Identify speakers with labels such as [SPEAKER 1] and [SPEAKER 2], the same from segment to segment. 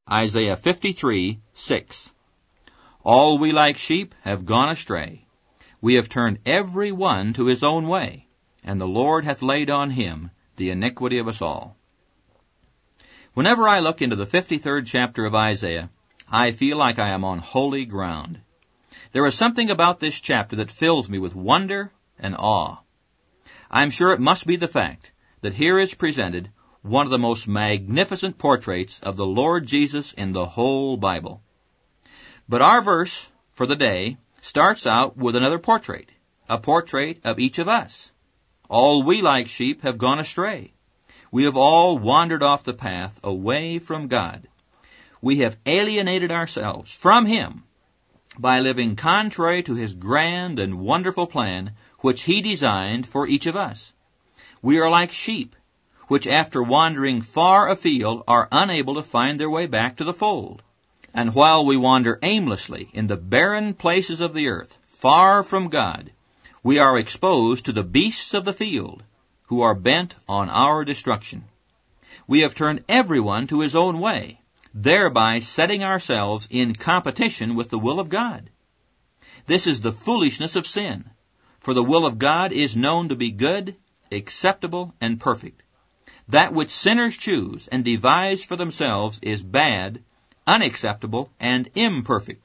[SPEAKER 1] Isaiah 53:6. All we like sheep have gone astray. We have turned every one to his own way, and the Lord hath laid on him the iniquity of us all. Whenever I look into the 53rd chapter of Isaiah, I feel like I am on holy ground. There is something about this chapter that fills me with wonder and awe. I am sure it must be the fact that here is presented one of the most magnificent portraits of the Lord Jesus in the whole Bible. But our verse for the day starts out with another portrait, a portrait of each of us. All we like sheep have gone astray. We have all wandered off the path away from God. We have alienated ourselves from Him by living contrary to His grand and wonderful plan which He designed for each of us. We are like sheep, which after wandering far afield are unable to find their way back to the fold. And while we wander aimlessly in the barren places of the earth, far from God, we are exposed to the beasts of the field, who are bent on our destruction. We have turned everyone to his own way, thereby setting ourselves in competition with the will of God. This is the foolishness of sin, for the will of God is known to be good, acceptable, and perfect. That which sinners choose and devise for themselves is bad, unacceptable, and imperfect.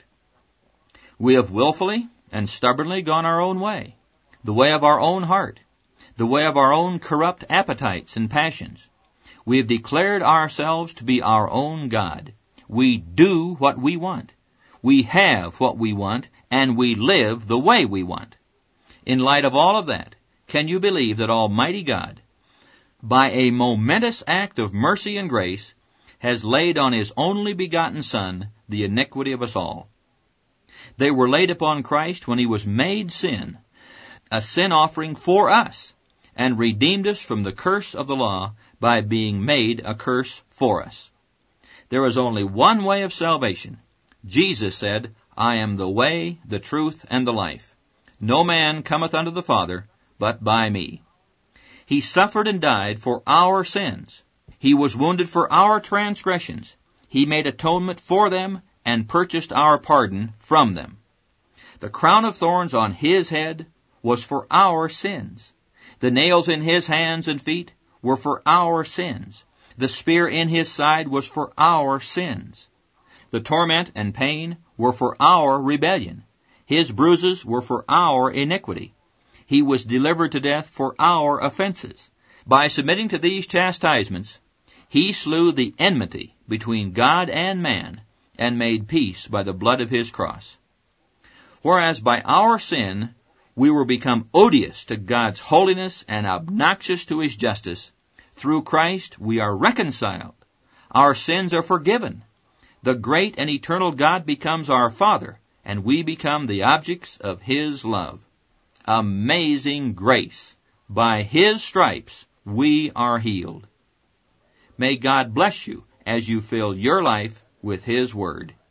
[SPEAKER 1] We have willfully and stubbornly gone our own way, the way of our own heart, the way of our own corrupt appetites and passions. We have declared ourselves to be our own God. We do what we want. We have what we want, and we live the way we want. In light of all of that, can you believe that Almighty God, by a momentous act of mercy and grace, has laid on His only begotten Son the iniquity of us all? They were laid upon Christ when He was made sin, a sin offering for us, and redeemed us from the curse of the law by being made a curse for us. There is only one way of salvation. Jesus said, I am the way, the truth, and the life. No man cometh unto the Father but by me. He suffered and died for our sins. He was wounded for our transgressions. He made atonement for them and purchased our pardon from them. The crown of thorns on His head was for our sins. The nails in His hands and feet were for our sins. The spear in His side was for our sins. The torment and pain were for our rebellion. His bruises were for our iniquity. He was delivered to death for our offenses. By submitting to these chastisements, He slew the enmity between God and man and made peace by the blood of His cross. Whereas by our sin we were become odious to God's holiness and obnoxious to His justice, through Christ we are reconciled. Our sins are forgiven. The great and eternal God becomes our Father, and we become the objects of His love. Amazing grace! By His stripes we are healed. May God bless you as you fill your life with His Word.